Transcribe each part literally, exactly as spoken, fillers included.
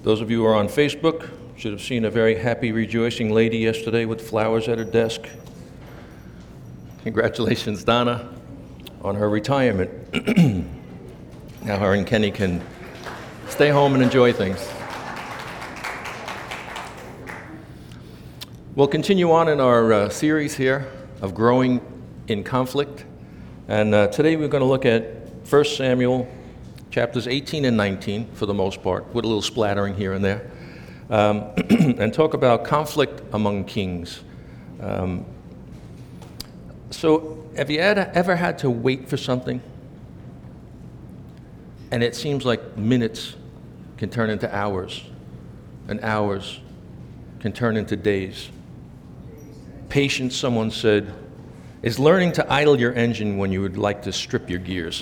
Those of you who are on Facebook should have seen a very happy, rejoicing lady yesterday with flowers at her desk. Congratulations, Donna, on her retirement. Now her and Kenny can stay home and enjoy things. We'll continue on in our uh, series here of growing in conflict. And uh, today we're going to look at First Samuel chapters eighteen and nineteen, for the most part, with a little splattering here and there, um, and talk about conflict among kings. Um, so have you ever, ever had to wait for something, and it seems like minutes can turn into hours, and hours can turn into days? Patience, someone said, is learning to idle your engine when you would like to strip your gears.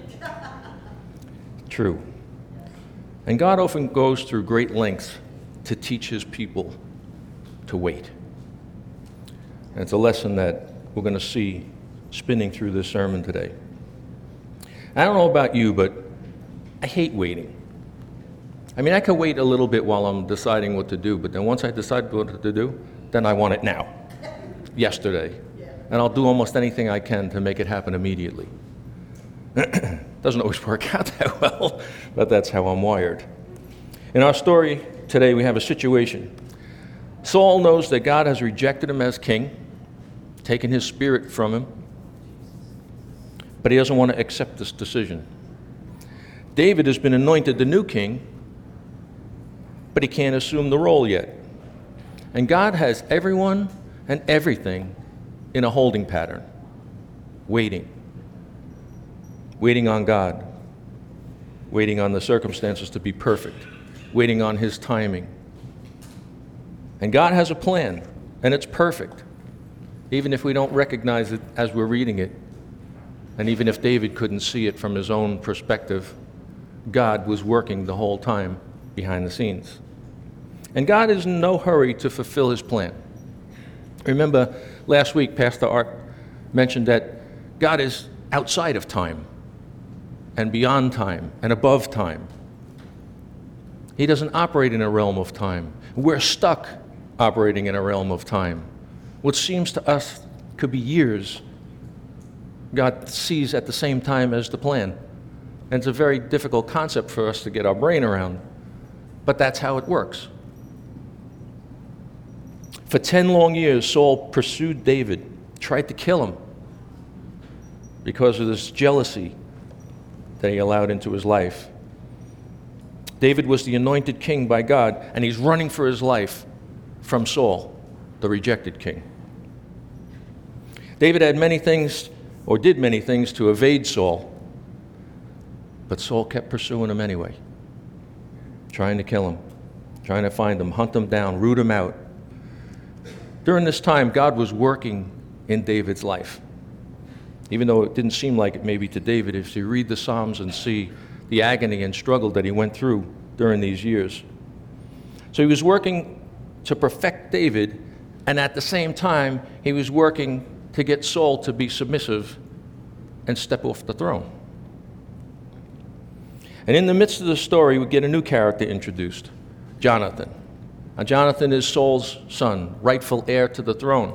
True. And God often goes through great lengths to teach his people to wait. And it's a lesson that we're going to see spinning through this sermon today. I don't know about you, but I hate waiting. I mean, I can wait a little bit while I'm deciding what to do, but then once I decide what to do, then I want it now, yesterday. And I'll do almost anything I can to make it happen immediately. Doesn't always work out that well, but that's how I'm wired. In our story today, we have a situation. Saul knows that God has rejected him as king, taken his spirit from him, but he doesn't want to accept this decision. David has been anointed the new king, but he can't assume the role yet. And God has everyone and everything in a holding pattern, waiting. Waiting on God, waiting on the circumstances to be perfect, waiting on his timing. And God has a plan, and it's perfect, even if we don't recognize it as we're reading it. And even if David couldn't see it from his own perspective, God was working the whole time behind the scenes. And God is in no hurry to fulfill his plan. Remember, last week, Pastor Art mentioned that God is outside of time, and beyond time, and above time. He doesn't operate in a realm of time. We're stuck operating in a realm of time. What seems to us could be years, God sees at the same time as the plan. And it's a very difficult concept for us to get our brain around, but that's how it works. For ten long years, Saul pursued David, tried to kill him because of this jealousy that he allowed into his life. David was the anointed king by God, and he's running for his life from Saul, the rejected king. David had many things, or did many things, to evade Saul, but Saul kept pursuing him anyway, trying to kill him, trying to find him, hunt him down, root him out. During this time, God was working in David's life. Even though it didn't seem like it maybe to David, if you read the Psalms and see the agony and struggle that he went through during these years. So he was working to perfect David, and at the same time, he was working to get Saul to be submissive and step off the throne. And in the midst of the story, we get a new character introduced, Jonathan. Now, Jonathan is Saul's son, rightful heir to the throne.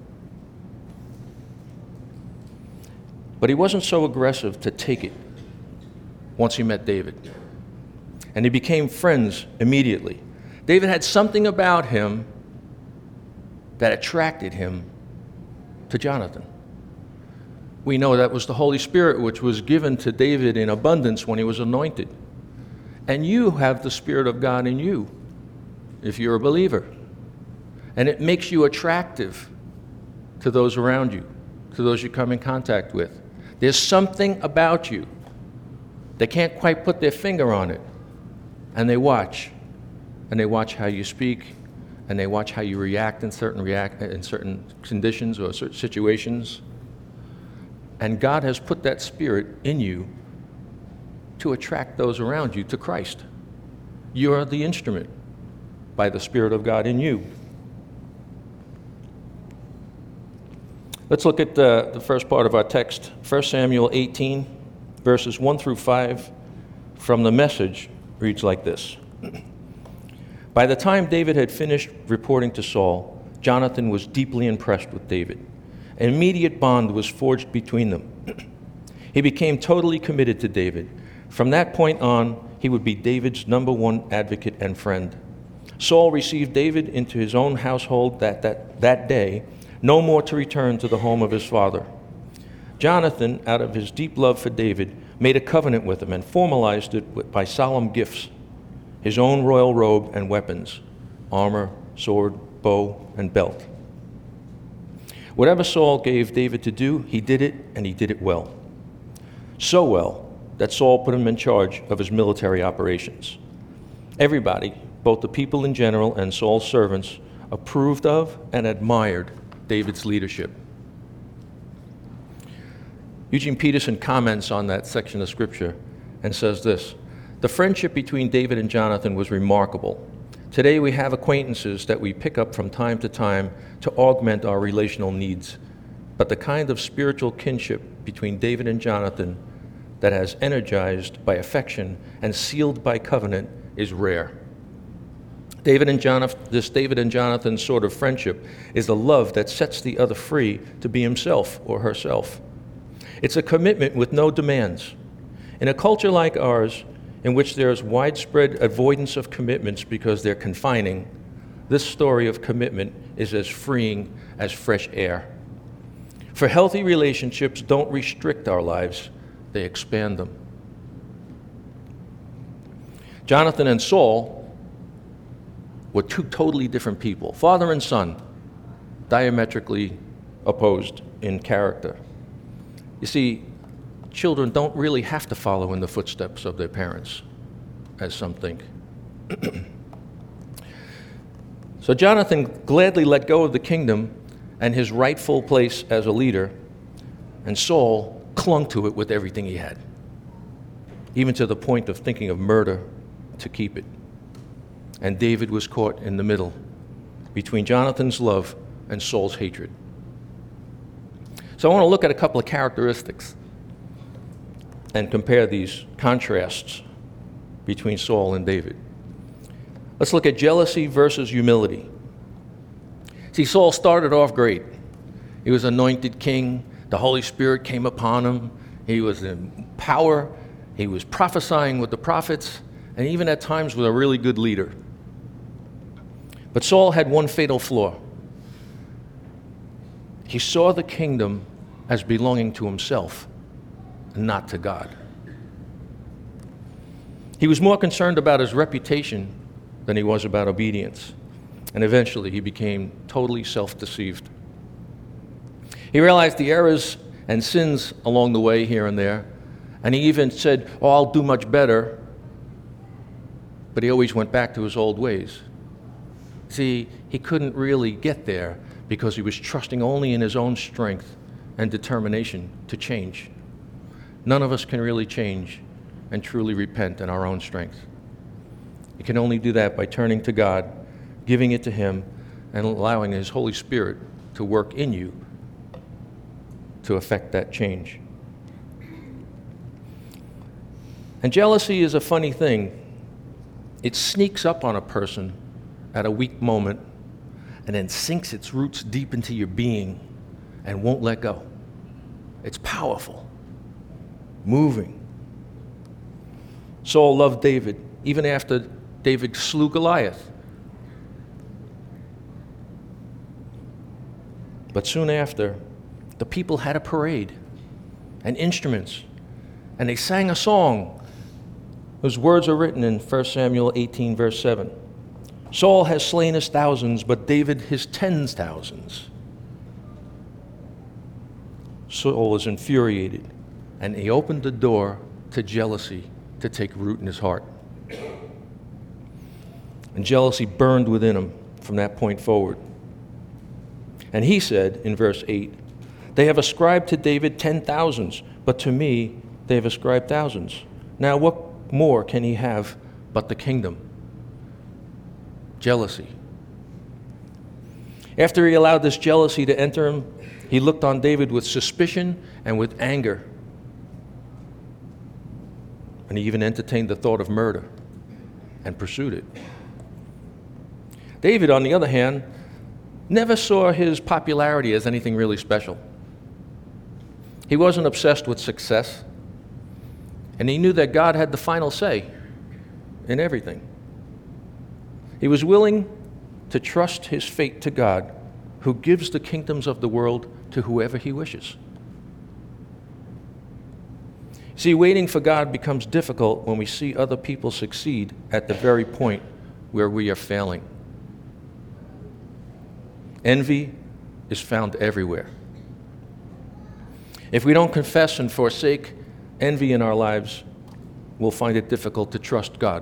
But he wasn't so aggressive to take it once he met David. And he became friends immediately. David had something about him that attracted him to Jonathan. We know that was the Holy Spirit, which was given to David in abundance when he was anointed. And you have the Spirit of God in you if you're a believer. And it makes you attractive to those around you, to those you come in contact with. There's something about you. They can't quite put their finger on it. And they watch. And they watch how you speak. And they watch how you react in certain react in certain conditions or certain situations. And God has put that spirit in you to attract those around you to Christ. You are the instrument by the Spirit of God in you. Let's look at the, the first part of our text, First Samuel eighteen, verses one through five, from the Message, reads like this. By the time David had finished reporting to Saul, Jonathan was deeply impressed with David. An immediate bond was forged between them. He became totally committed to David. From that point on, he would be David's number one advocate and friend. Saul received David into his own household that, that, that day, no more to return to the home of his father. Jonathan, out of his deep love for David, made a covenant with him and formalized it by solemn gifts, his own royal robe and weapons, armor, sword, bow, and belt. Whatever Saul gave David to do, he did it, and he did it well. So well that Saul put him in charge of his military operations. Everybody, both the people in general and Saul's servants, approved of and admired David's leadership. Eugene Peterson comments on that section of Scripture and says this: "The friendship between David and Jonathan was remarkable. Today we have acquaintances that we pick up from time to time to augment our relational needs, but the kind of spiritual kinship between David and Jonathan that has energized by affection and sealed by covenant is rare. David and Jonathan, this David and Jonathan sort of friendship is the love that sets the other free to be himself or herself. It's a commitment with no demands. In a culture like ours, in which there is widespread avoidance of commitments because they're confining, this story of commitment is as freeing as fresh air. For healthy relationships don't restrict our lives, they expand them." Jonathan and Saul were two totally different people, father and son, diametrically opposed in character. You see, children don't really have to follow in the footsteps of their parents, as some think. So Jonathan gladly let go of the kingdom and his rightful place as a leader, and Saul clung to it with everything he had, even to the point of thinking of murder to keep it. And David was caught in the middle between Jonathan's love and Saul's hatred. So I want to look at a couple of characteristics and compare these contrasts between Saul and David. Let's look at jealousy versus humility. See, Saul started off great. He was anointed king. The Holy Spirit came upon him. He was in power. He was prophesying with the prophets, and even at times was a really good leader. But Saul had one fatal flaw. He saw the kingdom as belonging to himself, not to God. He was more concerned about his reputation than he was about obedience, and eventually he became totally self-deceived. He realized the errors and sins along the way here and there, and he even said, "Oh, I'll do much better," but he always went back to his old ways. See, he couldn't really get there because he was trusting only in his own strength and determination to change. None of us can really change and truly repent in our own strength. You can only do that by turning to God, giving it to Him, and allowing His Holy Spirit to work in you to effect that change. And jealousy is a funny thing. It sneaks up on a person at a weak moment and then sinks its roots deep into your being and won't let go. It's powerful, moving. Saul loved David even after David slew Goliath. But soon after, the people had a parade and instruments, and they sang a song whose words are written in First Samuel eighteen, verse seven. Saul has slain his thousands, but David his tens thousands. Saul is infuriated, and he opened the door to jealousy to take root in his heart. And jealousy burned within him from that point forward. And he said in verse eight, they have ascribed to David ten thousands, but to me they have ascribed thousands. Now what more can he have but the kingdom? Jealousy. After he allowed this jealousy to enter him, he looked on David with suspicion and with anger. And he even entertained the thought of murder and pursued it. David, on the other hand, never saw his popularity as anything really special. He wasn't obsessed with success, and he knew that God had the final say in everything. He was willing to trust his fate to God, who gives the kingdoms of the world to whoever he wishes. See, waiting for God becomes difficult when we see other people succeed at the very point where we are failing. Envy is found everywhere. If we don't confess and forsake envy in our lives, we'll find it difficult to trust God.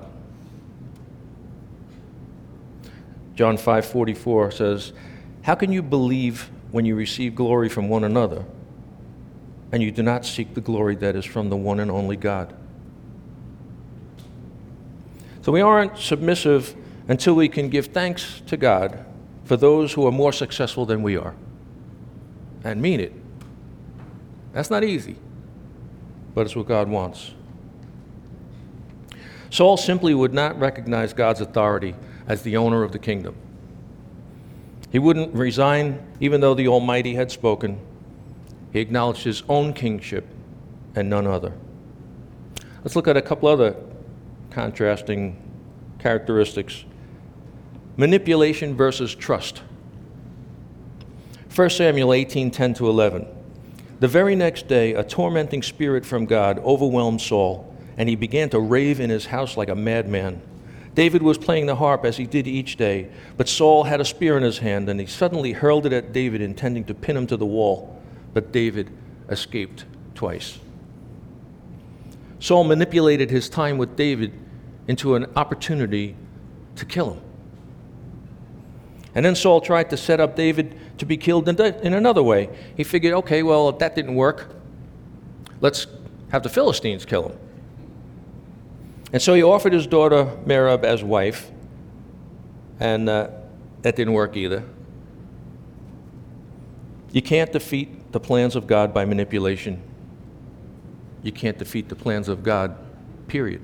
John five forty-four says, "How can you believe when you receive glory from one another, and you do not seek the glory that is from the one and only God?" So we aren't submissive until we can give thanks to God for those who are more successful than we are, and mean it. That's not easy, but it's what God wants. Saul simply would not recognize God's authority as the owner of the kingdom. He wouldn't resign even though the Almighty had spoken. He acknowledged his own kingship and none other. Let's look at a couple other contrasting characteristics. Manipulation versus trust. First Samuel eighteen, ten to eleven. The very next day, a tormenting spirit from God overwhelmed Saul, and he began to rave in his house like a madman. David was playing the harp as he did each day, but Saul had a spear in his hand, and he suddenly hurled it at David, intending to pin him to the wall. But David escaped twice. Saul manipulated his time with David into an opportunity to kill him. And then Saul tried to set up David to be killed in another way. He figured, okay, well, if that didn't work, let's have the Philistines kill him. And so he offered his daughter Merab as wife, and uh, that didn't work either. You can't defeat the plans of God by manipulation. You can't defeat the plans of God, period.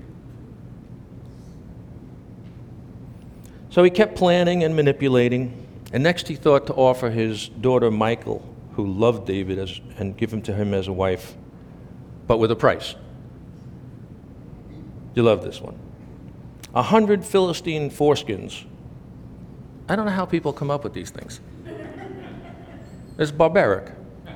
So he kept planning and manipulating, and next he thought to offer his daughter Michal, who loved David, as, and give him to him as a wife, but with a price. You love this one. A hundred Philistine foreskins. I don't know how people come up with these things. It's barbaric.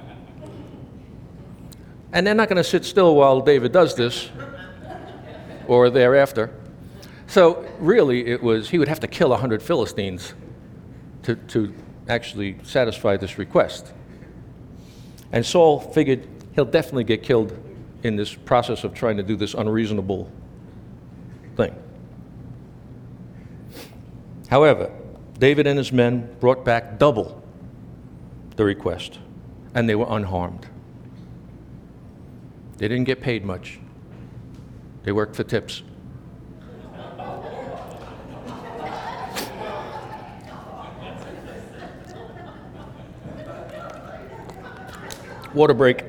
And they're not going to sit still while David does this, or thereafter. So really, it was he would have to kill a hundred Philistines to, to actually satisfy this request. And Saul figured he'll definitely get killed in this process of trying to do this unreasonable thing. However, David and his men brought back double the request, and they were unharmed. They didn't get paid much. They worked for tips. Water break.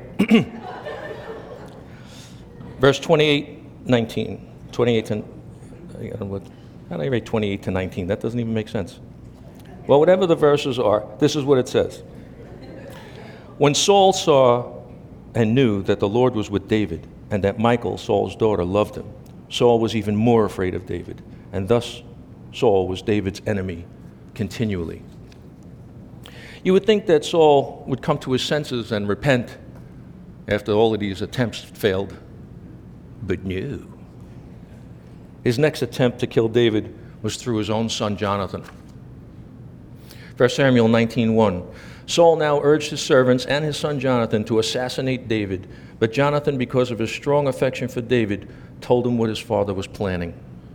Verse twenty-eight, nineteen. twenty-eight to, I don't know, how do I rate twenty-eight to nineteen? That doesn't even make sense. Well, whatever the verses are, this is what it says. When Saul saw and knew that the Lord was with David, and that Michal, Saul's daughter, loved him, Saul was even more afraid of David, and thus Saul was David's enemy continually. You would think that Saul would come to his senses and repent after all of these attempts failed, but no. His next attempt to kill David was through his own son Jonathan. First Samuel nineteen one. Saul now urged his servants and his son Jonathan to assassinate David, but Jonathan, because of his strong affection for David, told him what his father was planning.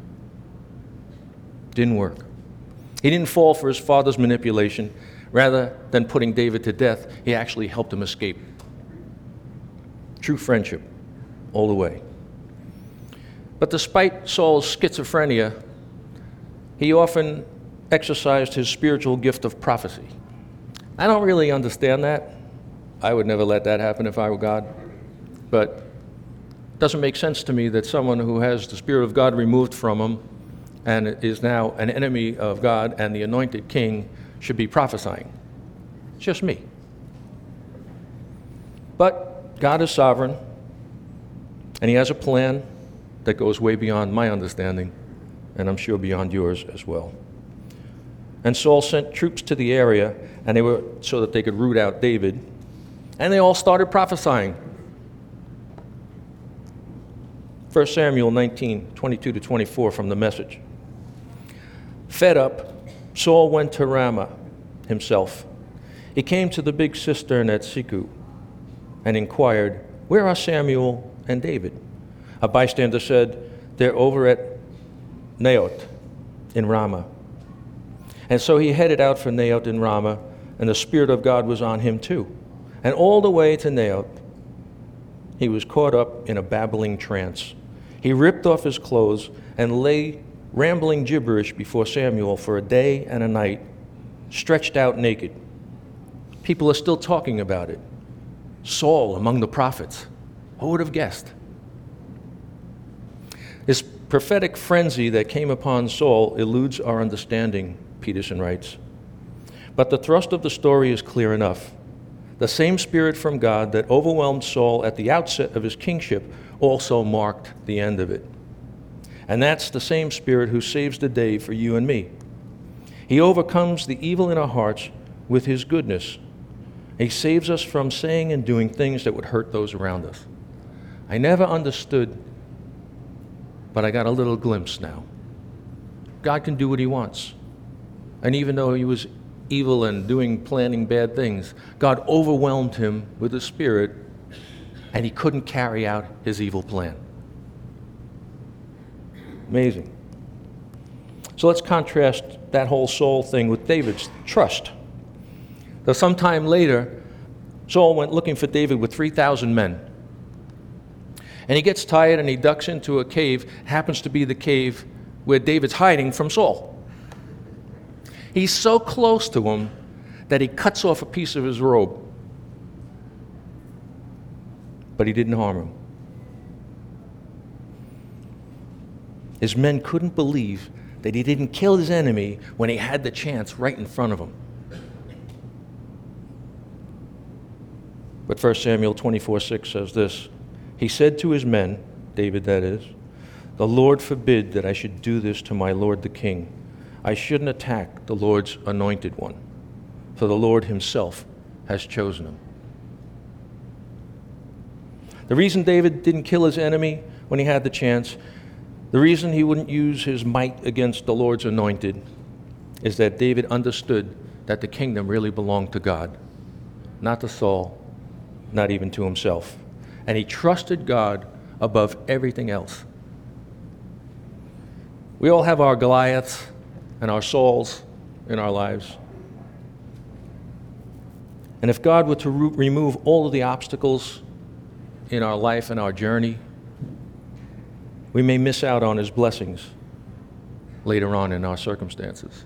Didn't work. He didn't fall for his father's manipulation. Rather than putting David to death, he actually helped him escape. True friendship, all the way. But despite Saul's schizophrenia, he often exercised his spiritual gift of prophecy. I don't really understand that. I would never let that happen if I were God. But it doesn't make sense to me that someone who has the Spirit of God removed from him and is now an enemy of God, and the anointed king should be prophesying. It's just me. But God is sovereign, and he has a plan that goes way beyond my understanding, and I'm sure beyond yours as well. And Saul sent troops to the area, and they were so that they could root out David, and they all started prophesying. First Samuel nineteen, twenty-two to twenty-four from the Message. Fed up, Saul went to Ramah himself. He came to the big cistern at Siku and inquired, "Where are Samuel and David?" A bystander said, "They're over at Naioth in Ramah." And so he headed out for Naioth in Ramah, and the Spirit of God was on him too. And all the way to Naioth, he was caught up in a babbling trance. He ripped off his clothes and lay rambling gibberish before Samuel for a day and a night, stretched out naked. People are still talking about it. Saul among the prophets. Who would have guessed? This prophetic frenzy that came upon Saul eludes our understanding, Peterson writes. But the thrust of the story is clear enough. The same Spirit from God that overwhelmed Saul at the outset of his kingship also marked the end of it. And that's the same Spirit who saves the day for you and me. He overcomes the evil in our hearts with his goodness. He saves us from saying and doing things that would hurt those around us. I never understood, but I got a little glimpse now. God can do what he wants. And even though he was evil and doing, planning bad things, God overwhelmed him with the Spirit, and he couldn't carry out his evil plan. Amazing. So let's contrast that whole Saul thing with David's trust. Though sometime later, Saul went looking for David with three thousand men. And he gets tired and he ducks into a cave, happens to be the cave where David's hiding from Saul. He's so close to him that he cuts off a piece of his robe. But he didn't harm him. His men couldn't believe that he didn't kill his enemy when he had the chance right in front of him. But First Samuel twenty-four six says this, he said to his men, David that is, "The Lord forbid that I should do this to my lord the king. I shouldn't attack the Lord's anointed one, for the Lord himself has chosen him." The reason David didn't kill his enemy when he had the chance, the reason he wouldn't use his might against the Lord's anointed, is that David understood that the kingdom really belonged to God, not to Saul, not even to himself. And he trusted God above everything else. We all have our Goliaths and our Sauls in our lives. And if God were to re- remove all of the obstacles in our life and our journey, we may miss out on his blessings later on in our circumstances.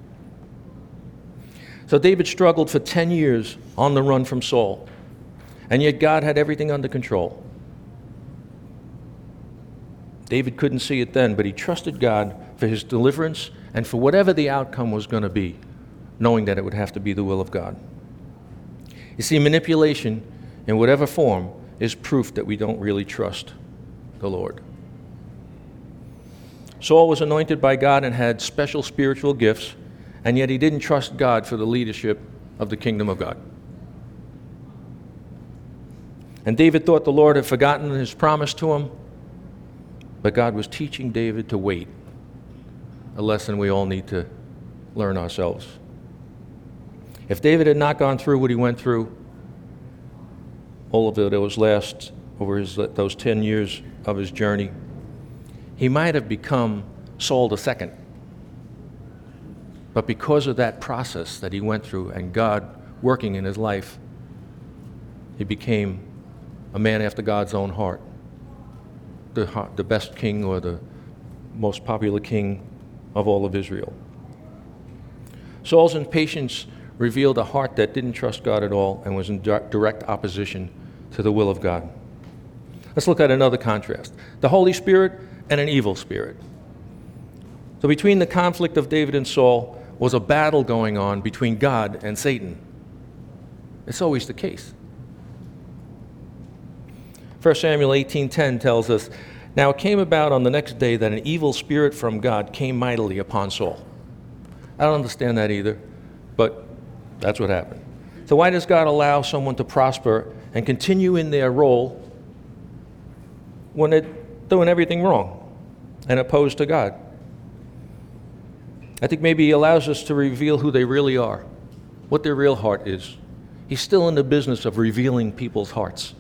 So David struggled for ten years on the run from Saul, and yet God had everything under control. David couldn't see it then, but he trusted God for his deliverance and for whatever the outcome was going to be, knowing that it would have to be the will of God. You see, manipulation in whatever form is proof that we don't really trust the Lord. Saul was anointed by God and had special spiritual gifts, and yet he didn't trust God for the leadership of the kingdom of God. And David thought the Lord had forgotten his promise to him, but God was teaching David to wait, a lesson we all need to learn ourselves. If David had not gone through what he went through, all of those last, over his, those ten years of his journey, he might have become Saul the second. But because of that process that he went through and God working in his life, he became a man after God's own heart, the, the best king or the most popular king of all of Israel. Saul's impatience revealed a heart that didn't trust God at all and was in direct opposition to the will of God. Let's look at another contrast. The Holy Spirit and an evil spirit. So between the conflict of David and Saul was a battle going on between God and Satan. It's always the case. First Samuel eighteen ten tells us, "Now it came about on the next day that an evil spirit from God came mightily upon Saul." I don't understand that either, but that's what happened. So why does God allow someone to prosper and continue in their role when they're doing everything wrong and opposed to God? I think maybe he allows us to reveal who they really are, what their real heart is. He's still in the business of revealing people's hearts.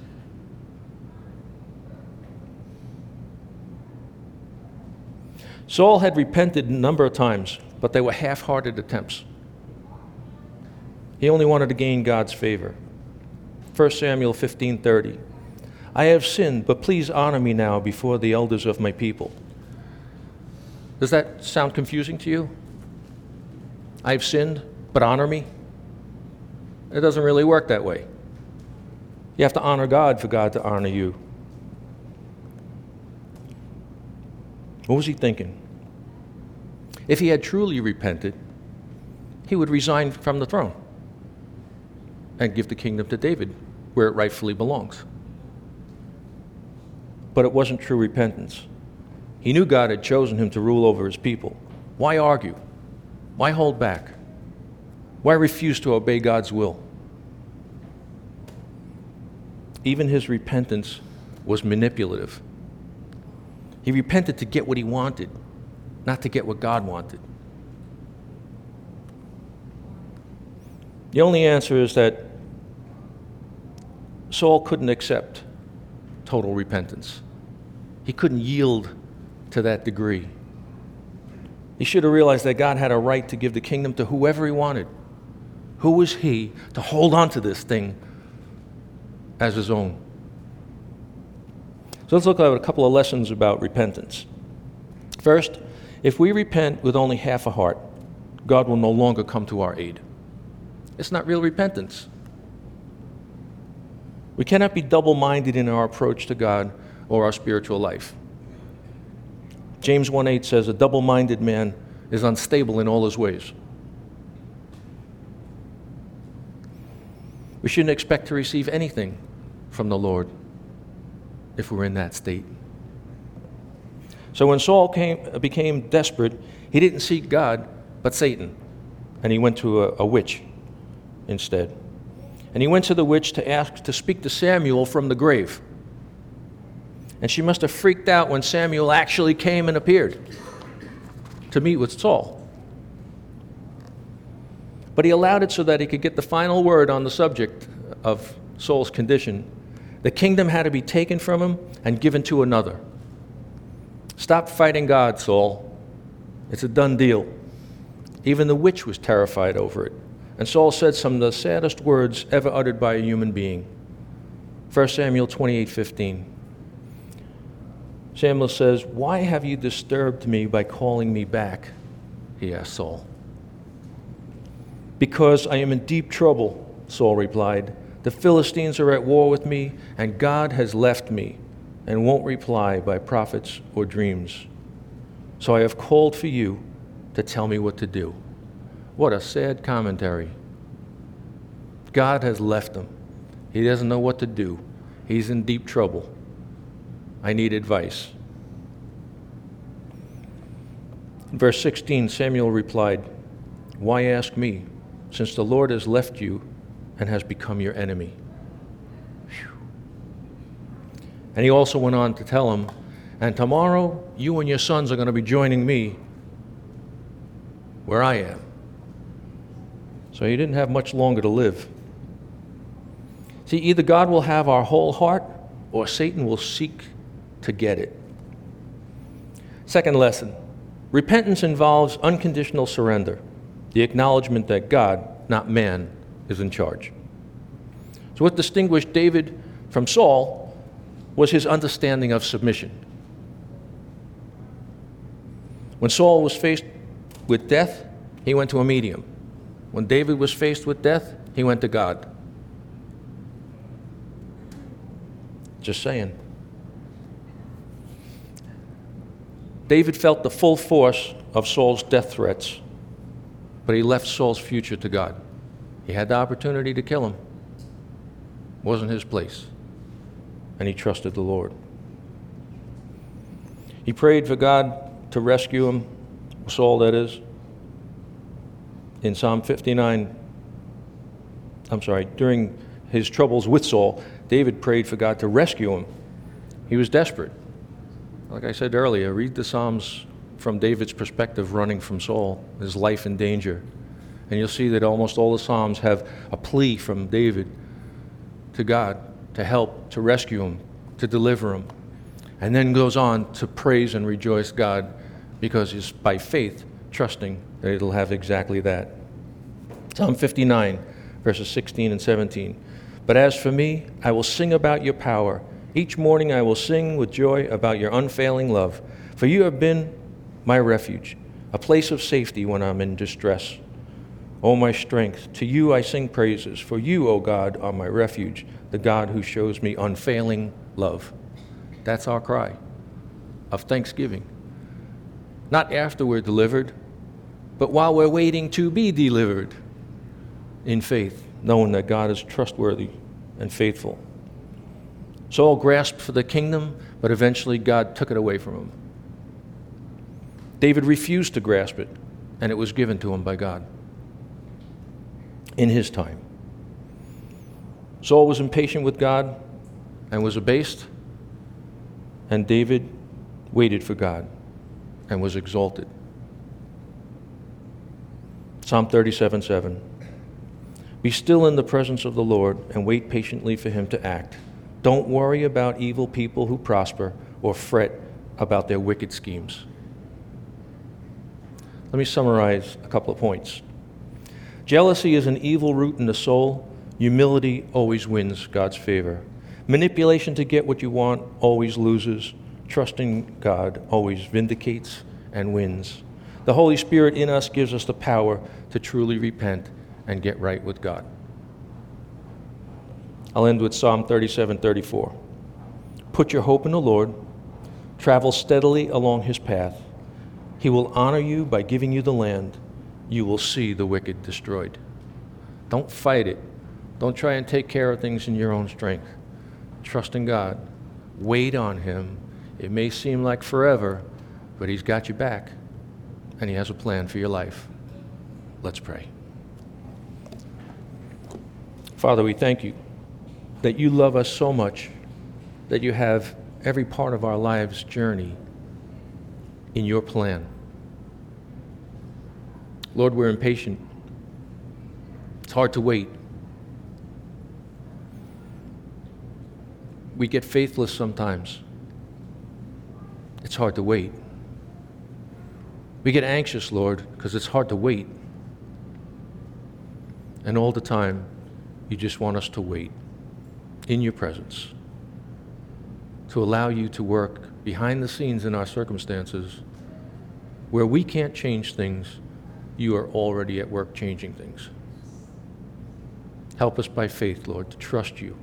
Saul had repented a number of times, but they were half-hearted attempts. He only wanted to gain God's favor. First Samuel fifteen thirty, "I have sinned, but please honor me now before the elders of my people." Does that sound confusing to you? I've sinned, but honor me? It doesn't really work that way. You have to honor God for God to honor you. What was he thinking? If he had truly repented, he would resign from the throne and give the kingdom to David, where it rightfully belongs. But it wasn't true repentance. He knew God had chosen him to rule over his people. Why argue? Why hold back? Why refuse to obey God's will? Even his repentance was manipulative. He repented to get what he wanted, not to get what God wanted. The only answer is that Saul couldn't accept total repentance. He couldn't yield to that degree. He should have realized that God had a right to give the kingdom to whoever he wanted. Who was he to hold on to this thing as his own? So let's look at a couple of lessons about repentance. First, if we repent with only half a heart, God will no longer come to our aid. It's not real repentance. We cannot be double-minded in our approach to God or our spiritual life. James one eight says, "A double-minded man is unstable in all his ways." We shouldn't expect to receive anything from the Lord if we're in that state. So when Saul came, became desperate, he didn't seek God, but Satan, and he went to a, a witch instead. And he went to the witch to ask to speak to Samuel from the grave. And she must have freaked out when Samuel actually came and appeared to meet with Saul. But he allowed it so that he could get the final word on the subject of Saul's condition. The kingdom had to be taken from him and given to another. Stop fighting God, Saul. It's a done deal. Even the witch was terrified over it. And Saul said some of the saddest words ever uttered by a human being. First Samuel twenty-eight fifteen. Samuel says, "Why have you disturbed me by calling me back?" he asked Saul. "Because I am in deep trouble," Saul replied. "The Philistines are at war with me, and God has left me and won't reply by prophets or dreams. So I have called for you to tell me what to do." What a sad commentary. God has left him. He doesn't know what to do. He's in deep trouble. I need advice. In verse sixteen, Samuel replied, "Why ask me, since the Lord has left you and has become your enemy?" Whew. And he also went on to tell him, "And tomorrow you and your sons are going to be joining me where I am." So he didn't have much longer to live. See, either God will have our whole heart or Satan will seek to get it. Second lesson, repentance involves unconditional surrender, the acknowledgement that God, not man, is in charge. So what distinguished David from Saul was his understanding of submission. When Saul was faced with death, he went to a medium. When David was faced with death, he went to God. Just saying. David felt the full force of Saul's death threats, but he left Saul's future to God. He had the opportunity to kill him. It wasn't his place. And he trusted the Lord. He prayed for God to rescue him, Saul that is. In Psalm fifty-nine, I'm sorry, during his troubles with Saul, David prayed for God to rescue him. He was desperate. Like I said earlier, read the Psalms from David's perspective, running from Saul, his life in danger. And you'll see that almost all the Psalms have a plea from David to God to help, to rescue him, to deliver him. And then goes on to praise and rejoice God because he's by faith trusting that it'll have exactly that. Psalm fifty-nine, verses sixteen and seventeen. But as for me, I will sing about your power. Each morning I will sing with joy about your unfailing love. For you have been my refuge, a place of safety when I'm in distress. O my strength, to you I sing praises. For you, O God, are my refuge, the God who shows me unfailing love. That's our cry of thanksgiving. Not after we're delivered, but while we're waiting to be delivered in faith, knowing that God is trustworthy and faithful. Saul grasped for the kingdom, but eventually God took it away from him. David refused to grasp it, and it was given to him by God in his time. Saul was impatient with God and was abased, and David waited for God and was exalted. Psalm thirty-seven seven. Be still in the presence of the Lord and wait patiently for him to act. Don't worry about evil people who prosper or fret about their wicked schemes. Let me summarize a couple of points. Jealousy is an evil root in the soul. Humility always wins God's favor. Manipulation to get what you want always loses. Trusting God always vindicates and wins. The Holy Spirit in us gives us the power to truly repent and get right with God. I'll end with Psalm thirty-seven thirty-four. Put your hope in the Lord. Travel steadily along his path. He will honor you by giving you the land. You will see the wicked destroyed. Don't fight it. Don't try and take care of things in your own strength. Trust in God. Wait on him. It may seem like forever, but he's got you back, and he has a plan for your life. Let's pray. Father, we thank you that you love us so much that you have every part of our lives' journey in your plan. Lord, we're impatient. It's hard to wait. We get faithless sometimes. It's hard to wait. We get anxious, Lord, because it's hard to wait. And all the time, you just want us to wait in your presence, to allow you to work behind the scenes in our circumstances. Where we can't change things, you are already at work changing things. Help us by faith, Lord, to trust you,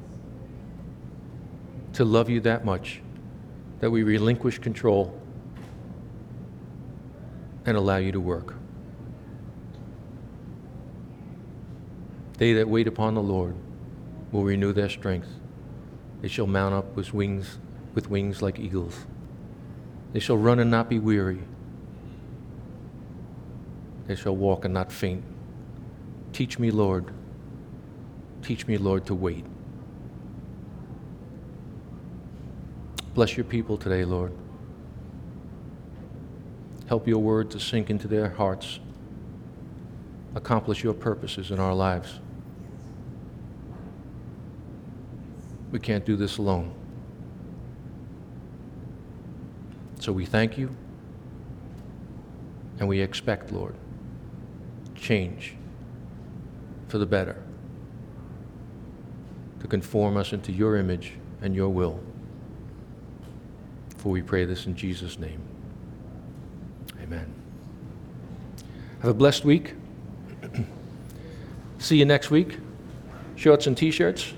to love you that much that we relinquish control and allow you to work. They that wait upon the Lord will renew their strength. They shall mount up with wings, with wings like eagles. They shall run and not be weary. They shall walk and not faint. Teach me, Lord. Teach me, Lord, to wait. Bless your people today, Lord. Help your word to sink into their hearts. Accomplish your purposes in our lives. We can't do this alone. So we thank you, and we expect, Lord, change for the better, to conform us into your image and your will. For we pray this in Jesus' name. Amen. Have a blessed week. See you next week. Shorts and t-shirts.